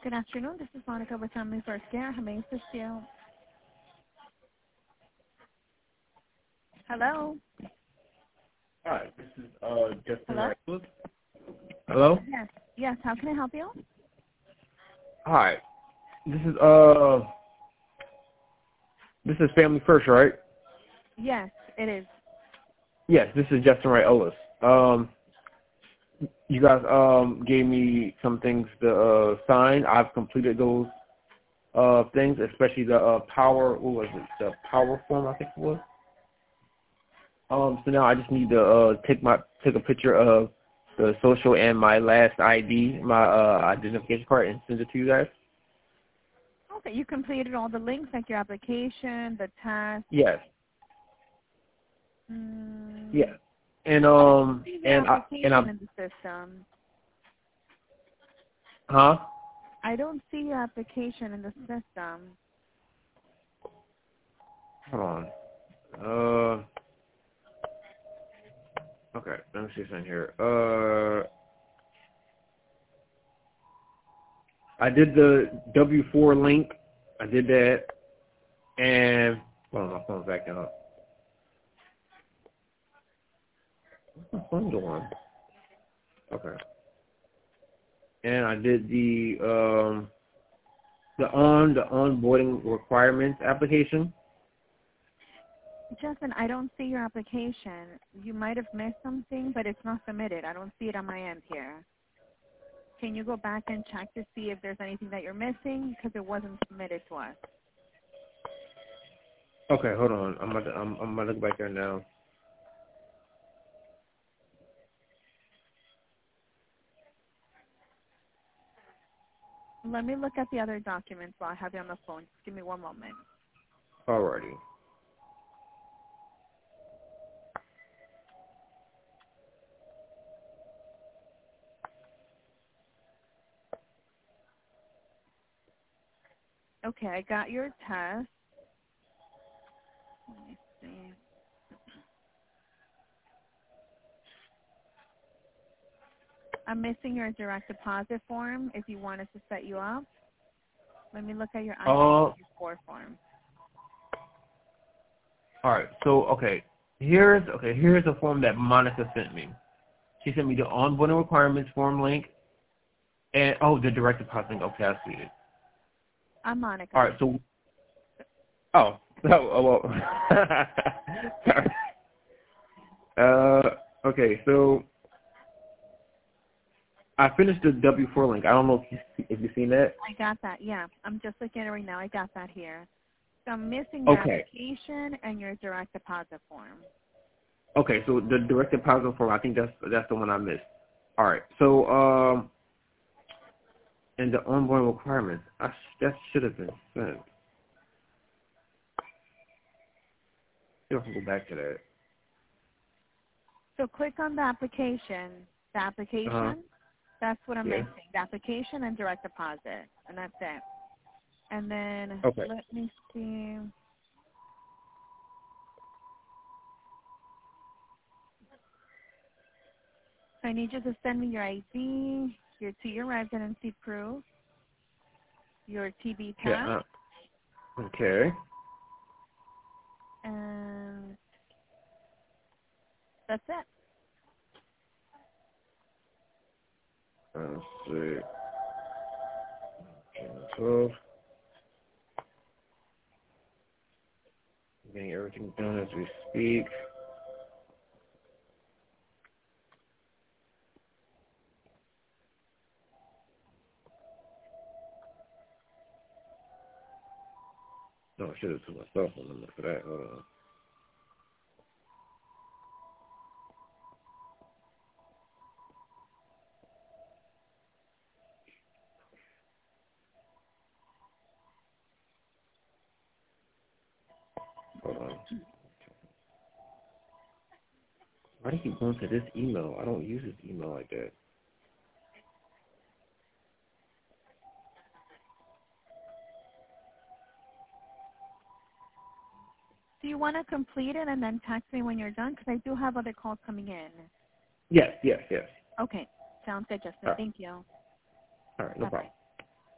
Good afternoon. This is Monica with Family First Care. How may I assist you? Hello? Hi, this is Justin Hello? Wright. Hello? Yes. Yes. How can I help you? Hi. This is Family First, right? Yes, it is. Yes, this is Justin Wright Ellis. You guys gave me some things to sign. I've completed those things, especially the power. What was it? The power form, I think it was. So now I just need to take a picture of the social and my last ID, my identification card, and send it to you guys. Okay. You completed all the links, like your application, the test. Yes. Yeah. And I don't see the and application I'm in the system. huh? I don't see your application in the system. Hold on. Okay, let me see something here. I did the W-4 link. I did that, and hold on, my phone's backing up. What's my phone doing? Okay. And I did the onboarding requirements application. Justin, I don't see your application. You might have missed something, but it's not submitted. I don't see it on my end here. Can you go back and check to see if there's anything that you're missing? Because it wasn't submitted to us. Okay, hold on. I'm gonna look back there now. Let me look at the other documents while I have you on the phone. Just give me one moment. Alrighty. Okay, I got your test. Let me see. I'm missing your direct deposit form if you want us to set you up. Let me look at your I-94 form. Alright, so here's a form that Monica sent me. She sent me the onboarding requirements form link and the direct deposit link. Okay, I see it. I'm Monica. Alright, so well sorry. Okay, so I finished the W-4 link. I don't know if you've seen that. I got that, yeah. I'm just looking at it right now. I got that here. So I'm missing your application and your direct deposit form. Okay, so the direct deposit form, I think that's the one I missed. All right, so and the onboarding requirements, that should have been sent. You have to go back to that. So click on the application. The application, that's what I'm missing. The application and direct deposit, and that's it. And then let me see. So I need you to send me your ID, your residency proof, your TB test, Okay. and that's it. Let's see. 12. Getting everything done as we speak. No, I should have took my cell phone number for that. Hold on. Hold on. Why do you keep going to this email? I don't use this email like that. Do you want to complete it and then text me when you're done? Because I do have other calls coming in. Yes. Okay. Sounds good, Justin. Thank you. All right, no problem.